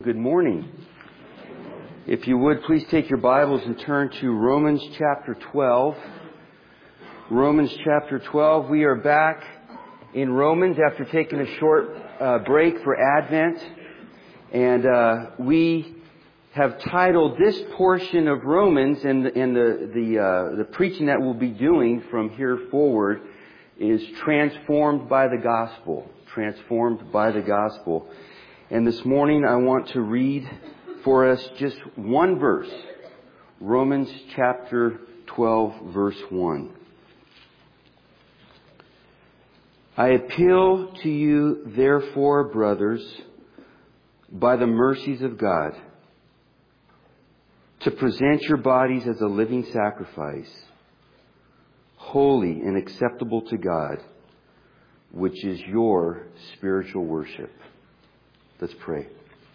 Good morning. If you would, please take your Bibles and turn to Romans chapter 12. Romans chapter 12. We are back in Romans after taking a short break for Advent. And we have titled this portion of Romans, and the preaching that we'll be doing from here forward is Transformed by the Gospel. Transformed by the Gospel. And this morning I want to read for us just one verse. Romans chapter 12, verse 1. I appeal to you, therefore, brothers, by the mercies of God, to present your bodies as a living sacrifice, holy and acceptable to God, which is your spiritual worship. Let's pray.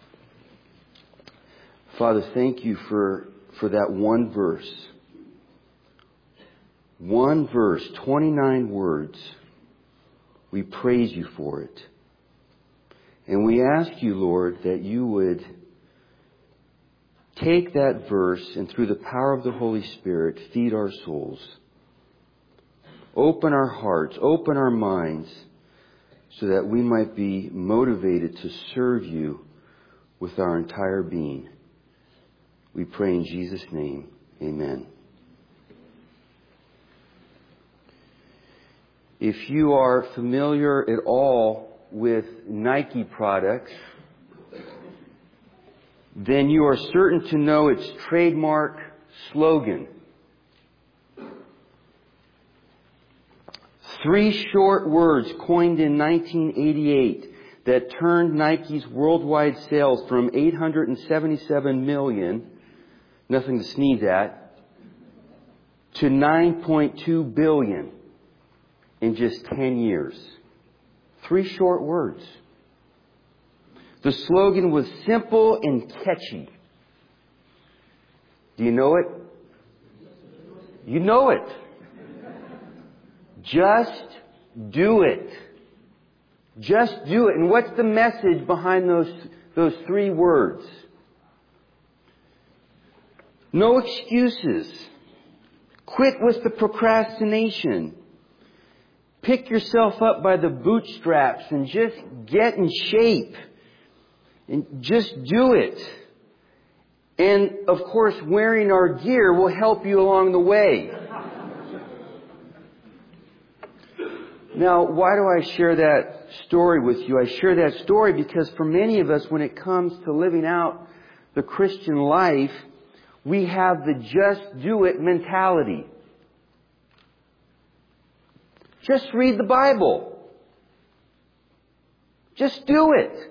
Father, thank you for that one verse. One verse, 29 words. We praise you for it. And we ask you, Lord, that you would take that verse and through the power of the Holy Spirit, feed our souls. Open our hearts, open our minds, so that we might be motivated to serve you with our entire being. We pray in Jesus' name. Amen. If you are familiar at all with Nike products, then you are certain to know its trademark slogan. 3 short words coined in 1988 that turned Nike's worldwide sales from 877 million, nothing to sneeze at, to 9.2 billion in just 10 years. 3 short words. The slogan was simple and catchy. Do you know it? You know it. Just do it. Just do it. And what's the message behind those 3 words? No excuses. Quit with the procrastination. Pick yourself up by the bootstraps and just get in shape. And just do it. And of course, wearing our gear will help you along the way. Now, why do I share that story with you? I share that story because for many of us, when it comes to living out the Christian life, we have the just do it mentality. Just read the Bible. Just do it.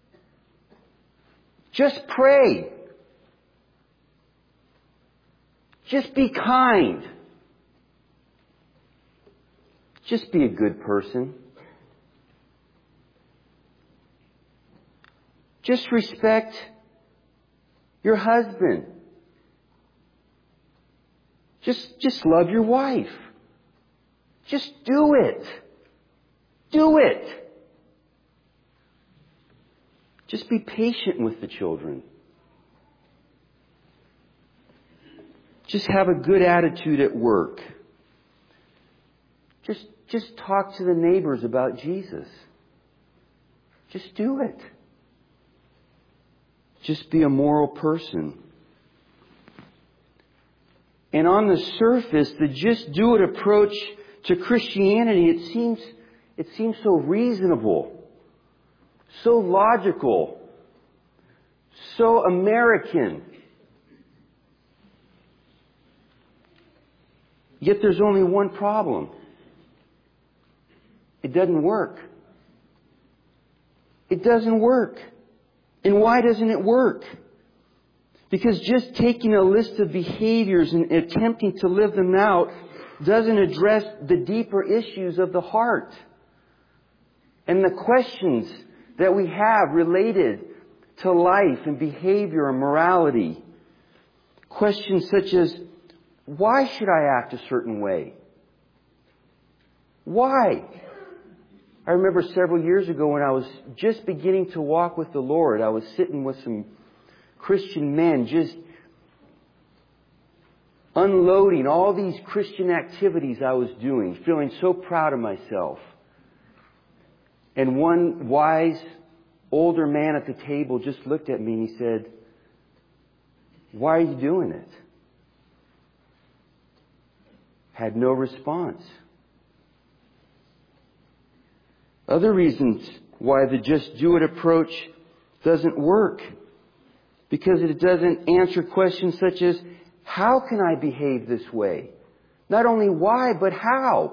Just pray. Just be kind. Just be a good person. Just respect your husband. Just love your wife. Just do it. Do it. Just be patient with the children. Just have a good attitude at work. Just talk to the neighbors about Jesus. Just do it. Just be a moral person. And on the surface, the just do it approach to Christianity, it seems so reasonable, so logical, so American. Yet there's only one problem. It doesn't work. It doesn't work. And why doesn't it work? Because just taking a list of behaviors and attempting to live them out doesn't address the deeper issues of the heart. And the questions that we have related to life and behavior and morality. Questions such as, why should I act a certain way? Why? I remember several years ago when I was just beginning to walk with the Lord, I was sitting with some Christian men just unloading all these Christian activities I was doing, feeling so proud of myself. And one wise, older man at the table just looked at me and he said, "Why are you doing it?" Had no response. Other reasons why the just do it approach doesn't work. Because it doesn't answer questions such as, how can I behave this way? Not only why, but how?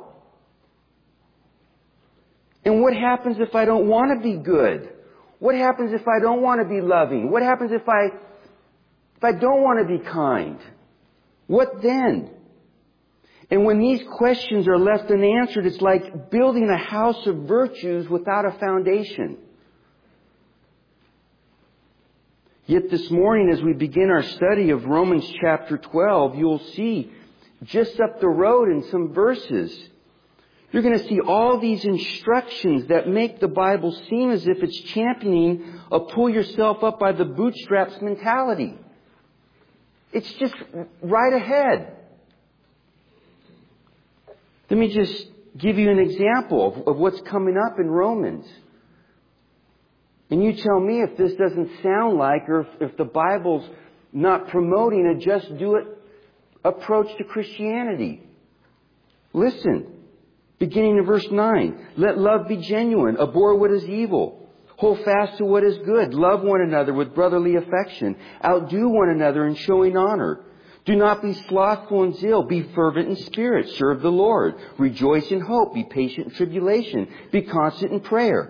And what happens if I don't want to be good? What happens if I don't want to be loving? What happens if I don't want to be kind? What then? And when these questions are left unanswered, it's like building a house of virtues without a foundation. Yet this morning, as we begin our study of Romans chapter 12, you'll see just up the road in some verses, you're going to see all these instructions that make the Bible seem as if it's championing a pull yourself up by the bootstraps mentality. It's just right ahead. Let me just give you an example of what's coming up in Romans. And you tell me if this doesn't sound like, or if the Bible's not promoting a just do it approach to Christianity. Listen, beginning in verse 9. Let love be genuine. Abhor what is evil. Hold fast to what is good. Love one another with brotherly affection. Outdo one another in showing honor. Do not be slothful in zeal. Be fervent in spirit. Serve the Lord. Rejoice in hope. Be patient in tribulation. Be constant in prayer.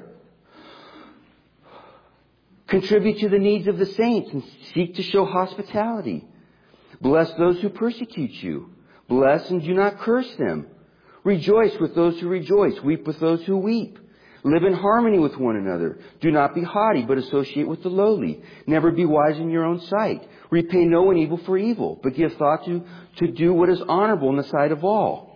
Contribute to the needs of the saints and seek to show hospitality. Bless those who persecute you. Bless and do not curse them. Rejoice with those who rejoice. Weep with those who weep. Live in harmony with one another. Do not be haughty, but associate with the lowly. Never be wise in your own sight. Repay no one evil for evil, but give thought to do what is honorable in the sight of all.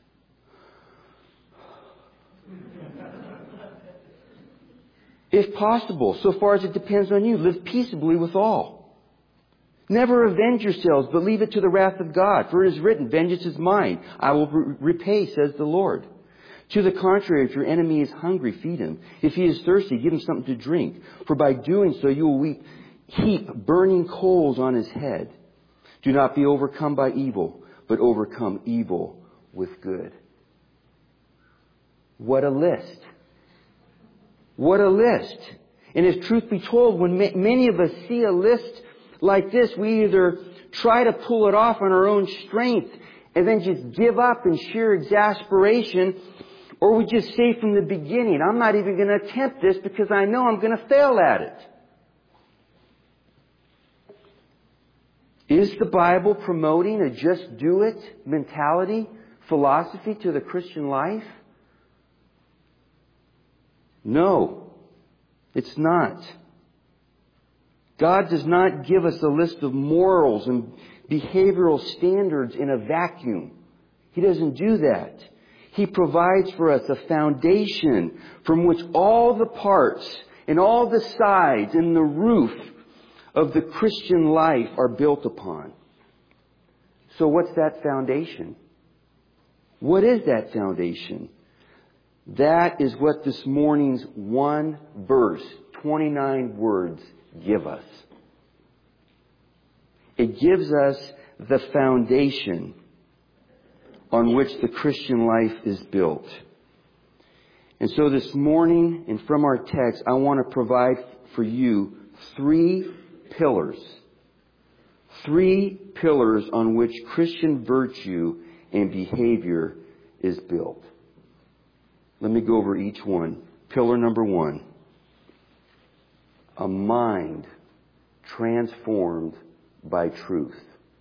If possible, so far as it depends on you, live peaceably with all. Never avenge yourselves, but leave it to the wrath of God. For it is written, vengeance is mine. I will repay, says the Lord. To the contrary, if your enemy is hungry, feed him. If he is thirsty, give him something to drink. For by doing so, you will heap burning coals on his head. Do not be overcome by evil, but overcome evil with good. What a list. What a list. And if truth be told, when many of us see a list like this, we either try to pull it off on our own strength and then just give up in sheer exasperation, or we just say from the beginning, I'm not even going to attempt this because I know I'm going to fail at it. Is the Bible promoting a just do it mentality, philosophy to the Christian life? No, it's not. God does not give us a list of morals and behavioral standards in a vacuum. He doesn't do that. He provides for us a foundation from which all the parts and all the sides and the roof of the Christian life are built upon. So what's that foundation? What is that foundation? That is what this morning's one verse, 29 words, give us. It gives us the foundation on which the Christian life is built. And so this morning, and from our text, I want to provide for you three pillars. Three pillars on which Christian virtue and behavior is built. Let me go over each one. Pillar number one. A mind transformed by truth.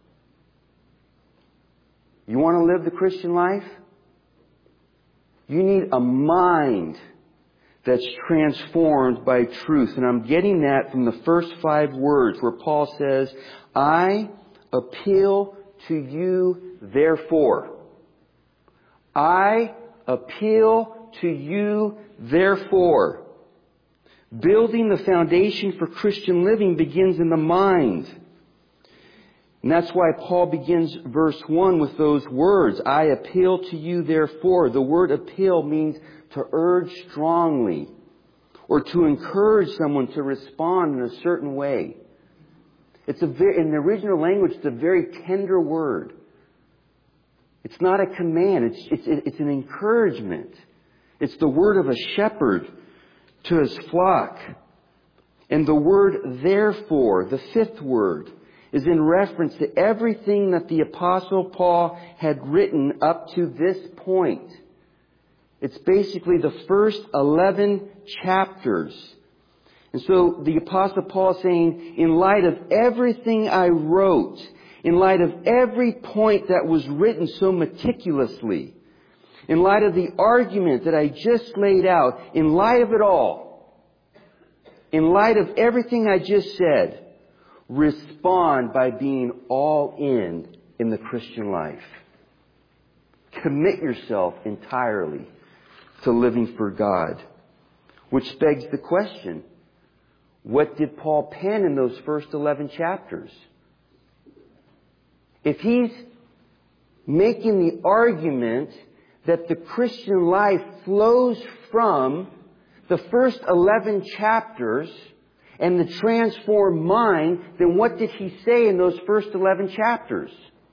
You want to live the Christian life? You need a mind that's transformed by truth. And I'm getting that from the first 5 words where Paul says, I appeal to you therefore. I appeal to you, therefore. Building the foundation for Christian living begins in the mind. And that's why Paul begins verse 1 with those words, I appeal to you, therefore. The word appeal means to urge strongly or to encourage someone to respond in a certain way. In the original language, it's a very tender word. It's not a command. It's an encouragement. It's the word of a shepherd to his flock. And the word therefore, the fifth word, is in reference to everything that the Apostle Paul had written up to this point. It's basically the first 11 chapters. And so the Apostle Paul is saying, in light of everything I wrote, in light of every point that was written so meticulously, in light of the argument that I just laid out, in light of it all, in light of everything I just said, respond by being all in the Christian life. Commit yourself entirely to living for God. Which begs the question, what did Paul pen in those first 11 chapters? If he's making the argument that the Christian life flows from the first 11 chapters and the transformed mind, then what did he say in those first 11 chapters?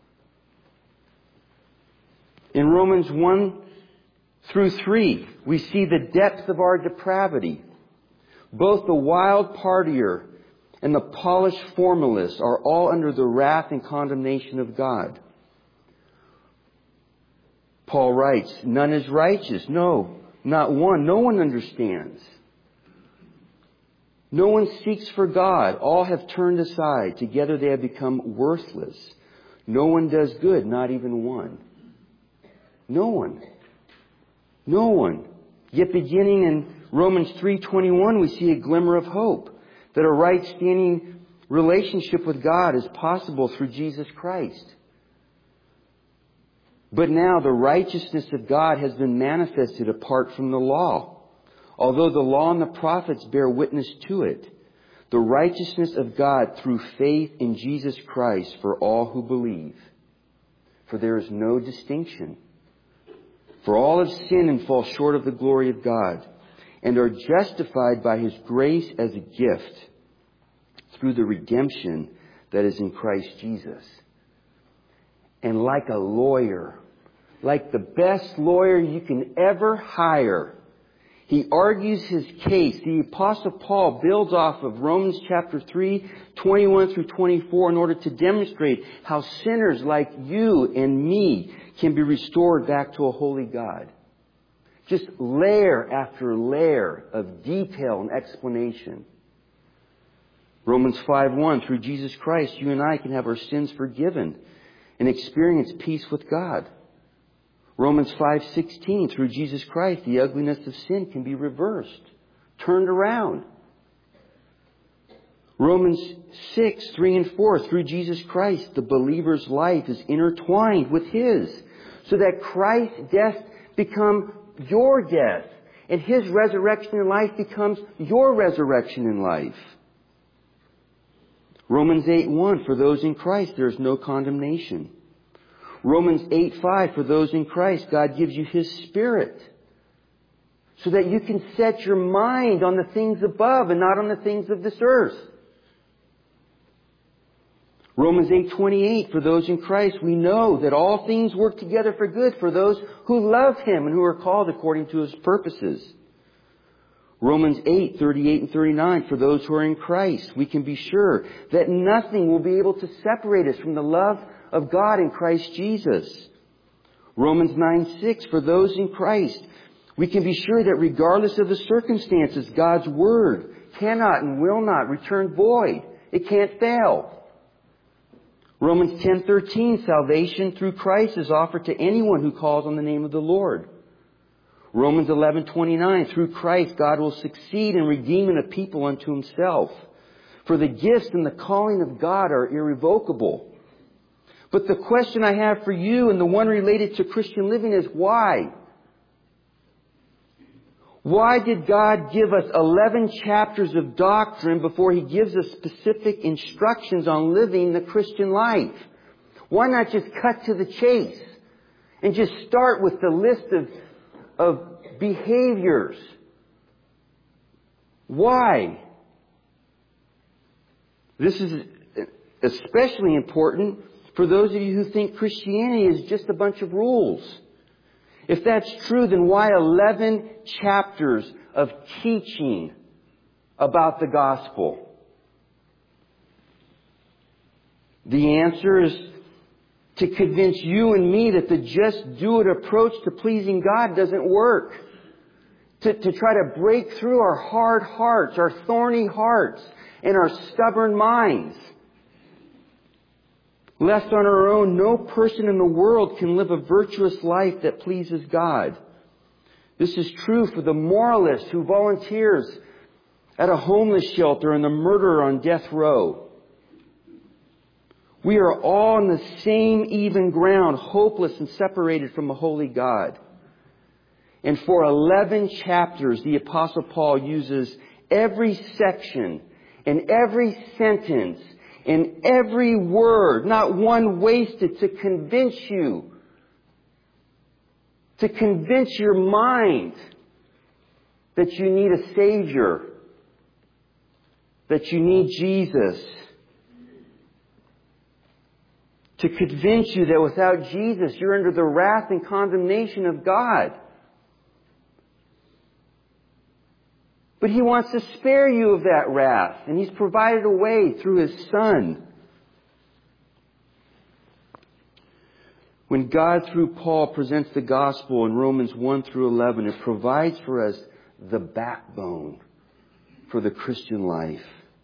In Romans 1 through 3, we see the depth of our depravity. Both the wild partier and the polished formalist are all under the wrath and condemnation of God. Paul writes, none is righteous. No, not one. No one understands. No one seeks for God. All have turned aside. Together they have become worthless. No one does good, not even one. No one. No one. Yet beginning in Romans 3:21, we see a glimmer of hope that a right-standing relationship with God is possible through Jesus Christ. But now the righteousness of God has been manifested apart from the law. Although the law and the prophets bear witness to it, the righteousness of God through faith in Jesus Christ for all who believe. For there is no distinction. For all have sinned and fall short of the glory of God, and are justified by His grace as a gift through the redemption that is in Christ Jesus. And like a lawyer, like the best lawyer you can ever hire, he argues his case. The Apostle Paul builds off of Romans chapter 3, 21 through 24 in order to demonstrate how sinners like you and me can be restored back to a holy God. Just layer after layer of detail and explanation. Romans 5:1, through Jesus Christ, you and I can have our sins forgiven and experience peace with God. Romans 5:16, through Jesus Christ, the ugliness of sin can be reversed, turned around. Romans 6:3 and 4, through Jesus Christ, the believer's life is intertwined with His, so that Christ's death becomes your death, and His resurrection in life becomes your resurrection in life. Romans 8:1, for those in Christ, there is no condemnation. Romans 8:5, for those in Christ, God gives you His Spirit, so that you can set your mind on the things above and not on the things of this earth. Romans 8:28, for those in Christ, we know that all things work together for good for those who love Him and who are called according to His purposes. Romans 8:38 and 39, for those who are in Christ, we can be sure that nothing will be able to separate us from the love of God in Christ Jesus. Romans 9:6, for those in Christ, we can be sure that regardless of the circumstances, God's Word cannot and will not return void. It can't fail. Romans 10:13, salvation through Christ is offered to anyone who calls on the name of the Lord. Romans 11:29, through Christ God will succeed in redeeming a people unto Himself. For the gifts and the calling of God are irrevocable. But the question I have for you, and the one related to Christian living, is why? Why did God give us 11 chapters of doctrine before He gives us specific instructions on living the Christian life? Why not just cut to the chase and just start with the list of behaviors? Why? This is especially important for those of you who think Christianity is just a bunch of rules. If that's true, then why 11 chapters of teaching about the gospel? The answer is to convince you and me that the just do it approach to pleasing God doesn't work. To try to break through our hard hearts, our thorny hearts, and our stubborn minds. Left on our own, no person in the world can live a virtuous life that pleases God. This is true for the moralist who volunteers at a homeless shelter and the murderer on death row. We are all on the same even ground, hopeless and separated from a holy God. And for 11 chapters, the Apostle Paul uses every section and every sentence and every word, not one wasted, to convince you, to convince your mind that you need a Savior, that you need Jesus, to convince you that without Jesus you're under the wrath and condemnation of God. But He wants to spare you of that wrath, and He's provided a way through His Son. When God, through Paul, presents the gospel in Romans 1 through 11, it provides for us the backbone for the Christian life.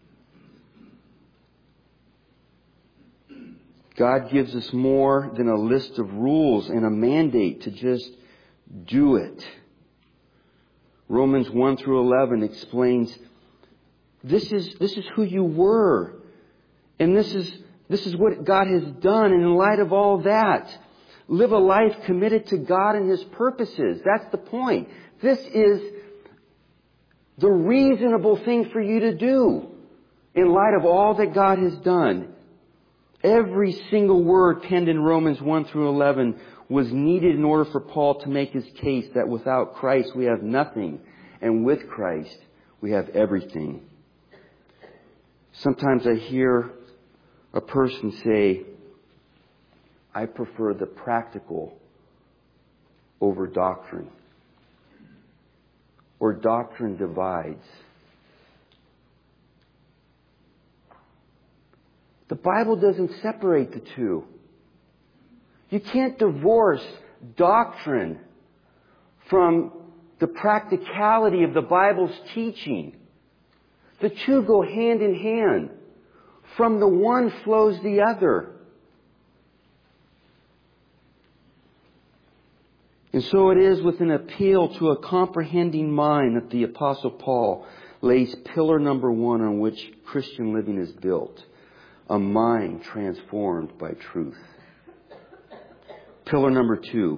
God gives us more than a list of rules and a mandate to just do it. Romans 1 through 11 explains this is who you were. And this is what God has done. And in light of all that, live a life committed to God and His purposes. That's the point. This is the reasonable thing for you to do in light of all that God has done. Every single word penned in Romans 1 through 11 was needed in order for Paul to make his case that without Christ we have nothing, and with Christ we have everything. Sometimes I hear a person say, I prefer the practical over doctrine. Or doctrine divides. The Bible doesn't separate the two. You can't divorce doctrine from the practicality of the Bible's teaching. The two go hand in hand. From the one flows the other. And so it is with an appeal to a comprehending mind that the Apostle Paul lays pillar number 1 on which Christian living is built. A mind transformed by truth. Pillar number 2.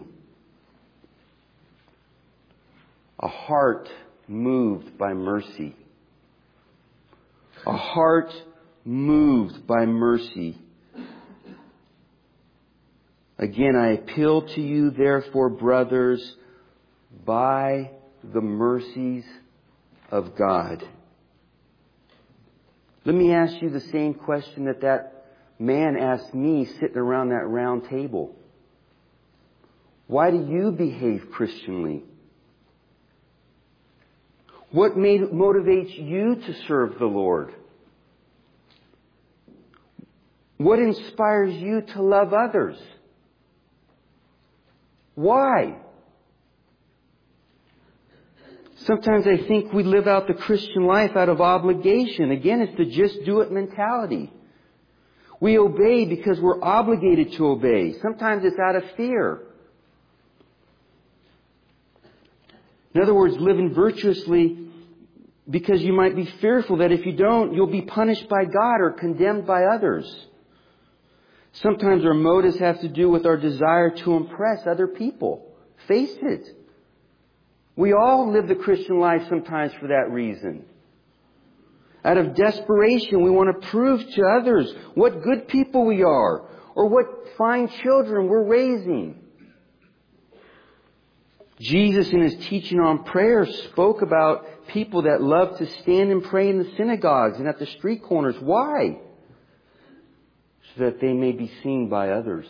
A heart moved by mercy. A heart moved by mercy. Again, I appeal to you, therefore, brothers, by the mercies of God. Let me ask you the same question that man asked me sitting around that round table. Why do you behave Christianly? What motivates you to serve the Lord? What inspires you to love others? Why? Sometimes I think we live out the Christian life out of obligation. Again, it's the just do it mentality. We obey because we're obligated to obey. Sometimes it's out of fear. In other words, living virtuously because you might be fearful that if you don't, you'll be punished by God or condemned by others. Sometimes our motives have to do with our desire to impress other people. Face it. We all live the Christian life sometimes for that reason. Out of desperation, we want to prove to others what good people we are, or what fine children we're raising. Jesus, in His teaching on prayer, spoke about people that love to stand and pray in the synagogues and at the street corners. Why? So that they may be seen by others.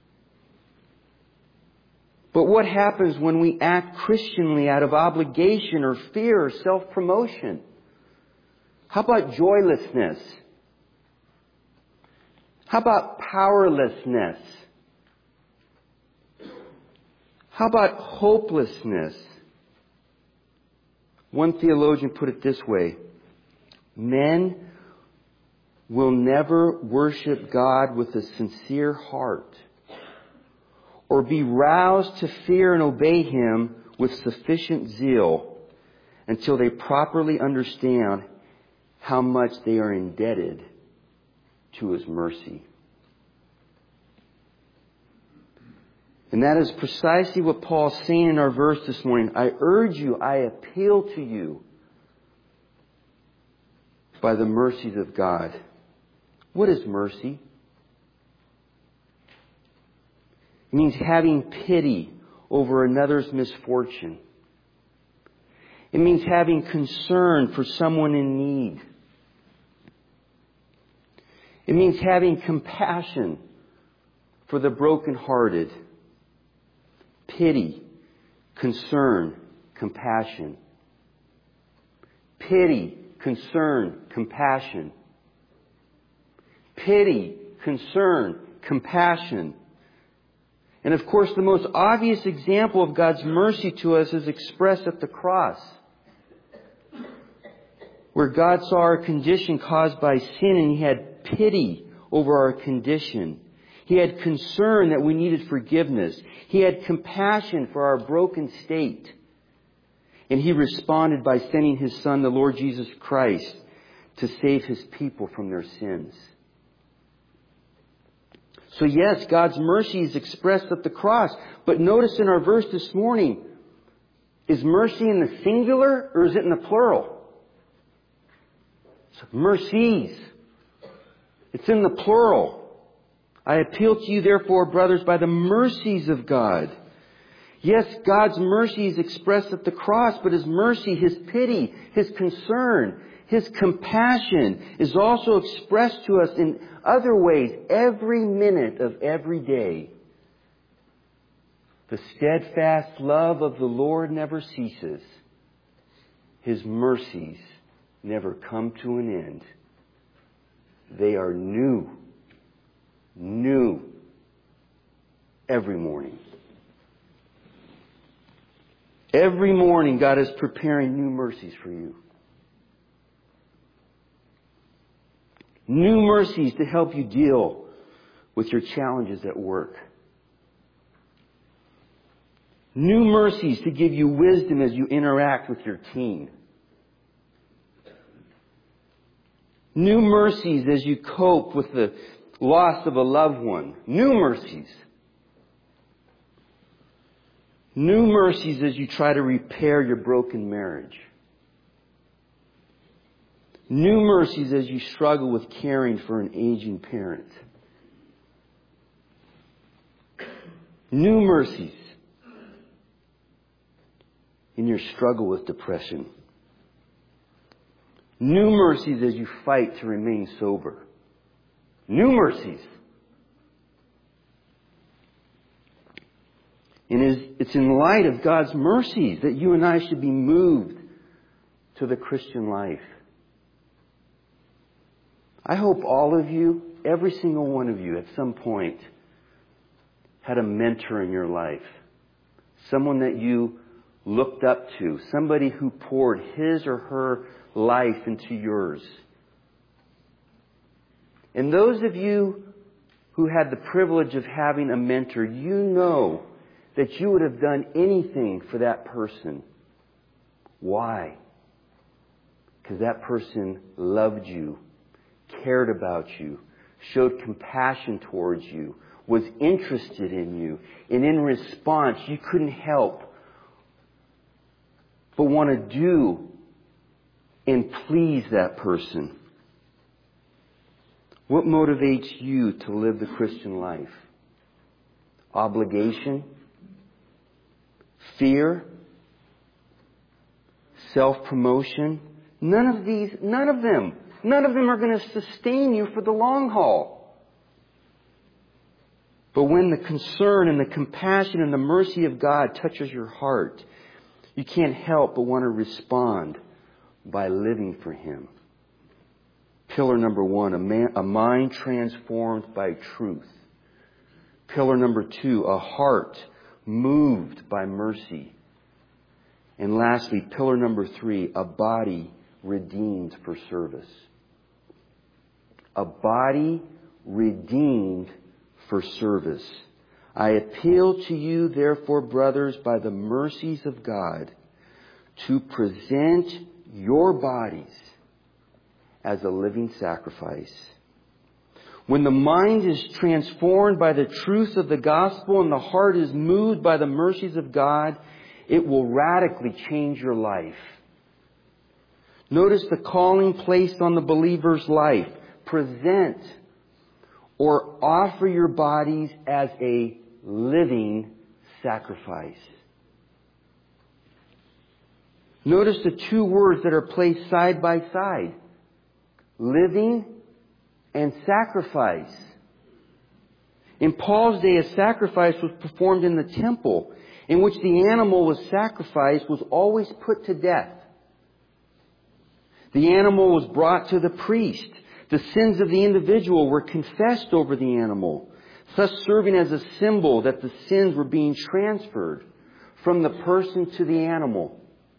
But what happens when we act Christianly out of obligation or fear or self-promotion? How about joylessness? How about powerlessness? How about hopelessness? One theologian put it this way: men will never worship God with a sincere heart, or be roused to fear and obey Him with sufficient zeal, until they properly understand how much they are indebted to His mercy. And that is precisely what Paul's saying in our verse this morning. I urge you, I appeal to you by the mercies of God. What is mercy? It means having pity over another's misfortune. It means having concern for someone in need. It means having compassion for the brokenhearted. Pity, concern, compassion. Pity, concern, compassion. Pity, concern, compassion. And of course, the most obvious example of God's mercy to us is expressed at the cross, where God saw our condition caused by sin and He had pity over our condition. He had concern that we needed forgiveness. He had compassion for our broken state. And He responded by sending His Son, the Lord Jesus Christ, to save His people from their sins. So yes, God's mercy is expressed at the cross. But notice in our verse this morning, is mercy in the singular or is it in the plural? So mercies. It's in the plural. I appeal to you, therefore, brothers, by the mercies of God. Yes, God's mercy is expressed at the cross, but His mercy, His pity, His concern, His compassion is also expressed to us in other ways every minute of every day. The steadfast love of the Lord never ceases. His mercies never come to an end. They are new every morning. Every morning God is preparing new mercies for you. New mercies to help you deal with your challenges at work. New mercies to give you wisdom as you interact with your teen. New mercies as you cope with the loss of a loved one. New mercies. New mercies as you try to repair your broken marriage. New mercies as you struggle with caring for an aging parent. New mercies in your struggle with depression. New mercies as you fight to remain sober. New mercies. And it's in light of God's mercies that you and I should be moved to the Christian life. I hope all of you, every single one of you at some point, had a mentor in your life. Someone that you looked up to. Somebody who poured his or her life into yours. And those of you who had the privilege of having a mentor, you know that you would have done anything for that person. Why? Because that person loved you, cared about you, showed compassion towards you, was interested in you. And in response, you couldn't help but want to do and please that person. What motivates you to live the Christian life? Obligation? Fear? Self-promotion? None of them are going to sustain you for the long haul. But when the concern and the compassion and the mercy of God touches your heart, you can't help but want to respond by living for Him. Pillar number 1, a mind transformed by truth. Pillar number 2, a heart moved by mercy. And lastly, pillar number 3, a body redeemed for service. A body redeemed for service. I appeal to you, therefore, brothers, by the mercies of God, to present your bodies as a living sacrifice. When the mind is transformed by the truth of the gospel and the heart is moved by the mercies of God, it will radically change your life. Notice the calling placed on the believer's life. Present or offer your bodies as a living sacrifice. Notice the two words that are placed side by side. Living and sacrifice. In Paul's day, a sacrifice was performed in the temple, in which the animal was sacrificed was always put to death. The animal was brought to the priest. The sins of the individual were confessed over the animal, thus serving as a symbol that the sins were being transferred from the person to the animal.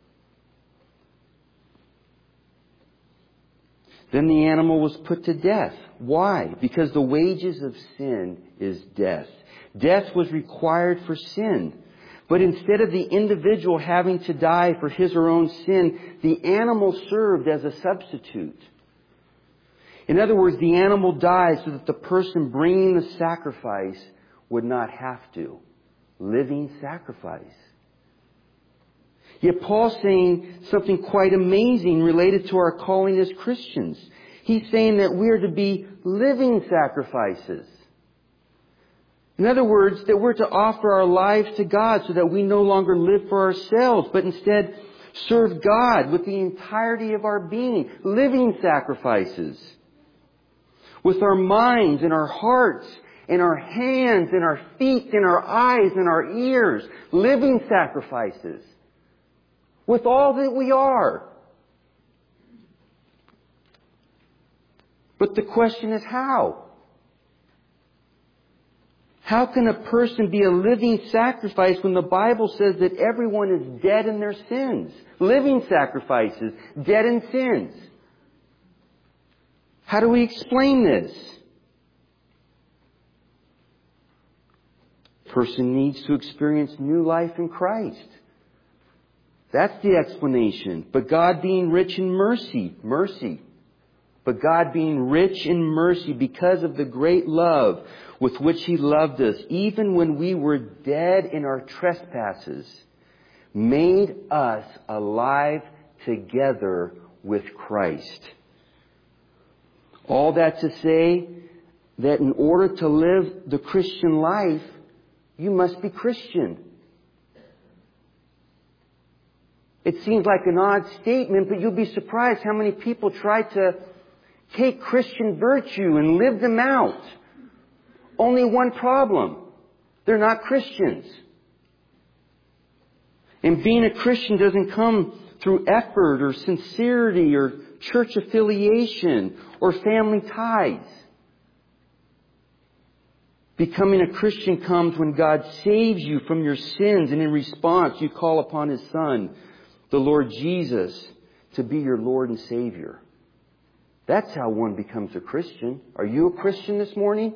Then the animal was put to death. Why? Because the wages of sin is death. Death was required for sin. But instead of the individual having to die for his or her own sin, the animal served as a substitute. In other words, the animal died so that the person bringing the sacrifice would not have to. Living sacrifice. Yet Paul's saying something quite amazing related to our calling as Christians. He's saying that we are to be living sacrifices. In other words, that we're to offer our lives to God so that we no longer live for ourselves, but instead serve God with the entirety of our being. Living sacrifices. With our minds and our hearts and our hands and our feet and our eyes and our ears. Living sacrifices. With all that we are. But the question is how? How can a person be a living sacrifice when the Bible says that everyone is dead in their sins? Living sacrifices, dead in sins. How do we explain this? A person needs to experience new life in Christ. That's the explanation. But God being rich in mercy. But God being rich in mercy because of the great love with which He loved us, even when we were dead in our trespasses, made us alive together with Christ. All that to say that in order to live the Christian life, you must be Christian. It seems like an odd statement, but you'll be surprised how many people try to take Christian virtue and live them out. Only one problem. They're not Christians. And being a Christian doesn't come through effort or sincerity or church affiliation or family ties. Becoming a Christian comes when God saves you from your sins, and in response you call upon His Son, the Lord Jesus, to be your Lord and Savior. That's how one becomes a Christian. Are you a Christian this morning?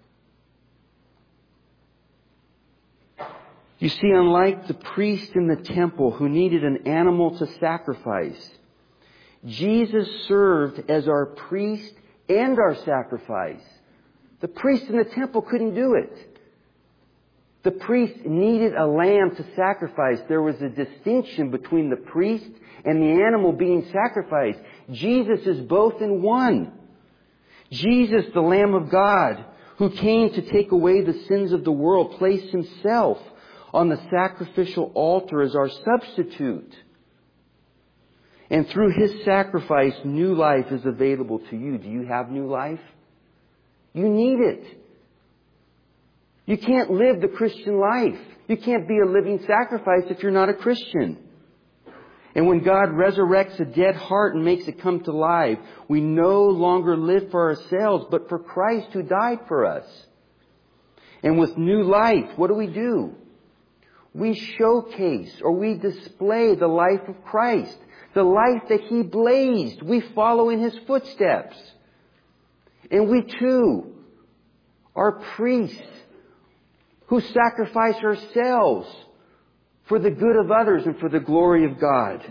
You see, unlike the priest in the temple who needed an animal to sacrifice, Jesus served as our priest and our sacrifice. The priest in the temple couldn't do it. The priest needed a lamb to sacrifice. There was a distinction between the priest and the animal being sacrificed. Jesus is both in one. Jesus, the Lamb of God, who came to take away the sins of the world, placed Himself on the sacrificial altar as our substitute. And through His sacrifice, new life is available to you. Do you have new life? You need it. You can't live the Christian life. You can't be a living sacrifice if you're not a Christian. And when God resurrects a dead heart and makes it come to life, we no longer live for ourselves, but for Christ who died for us. And with new life, what do? We showcase or we display the life of Christ. The life that He blazed. We follow in His footsteps. And we too are priests who sacrifice ourselves for the good of others and for the glory of God.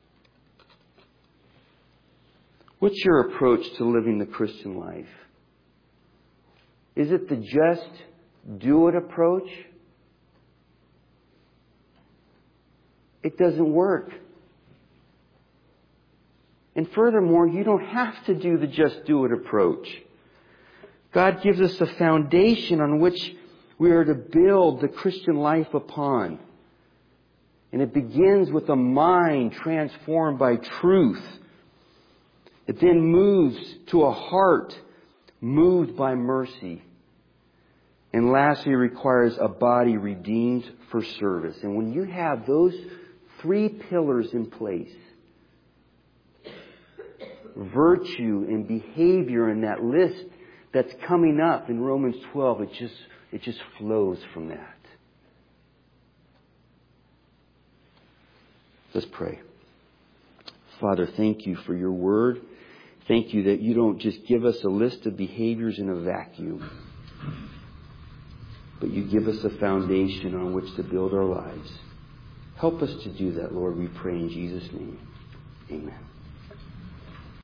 What's your approach to living the Christian life? Is it the just do it approach? It doesn't work. And furthermore, you don't have to do the just do it approach. God gives us a foundation on which we are to build the Christian life upon. And it begins with a mind transformed by truth. It then moves to a heart moved by mercy. And lastly, it requires a body redeemed for service. And when you have those three pillars in place, virtue and behavior in that list that's coming up in Romans 12, it just flows from that. Let's pray. Father, thank You for Your Word. Thank You that You don't just give us a list of behaviors in a vacuum, but You give us a foundation on which to build our lives. Help us to do that, Lord, we pray in Jesus' name. Amen.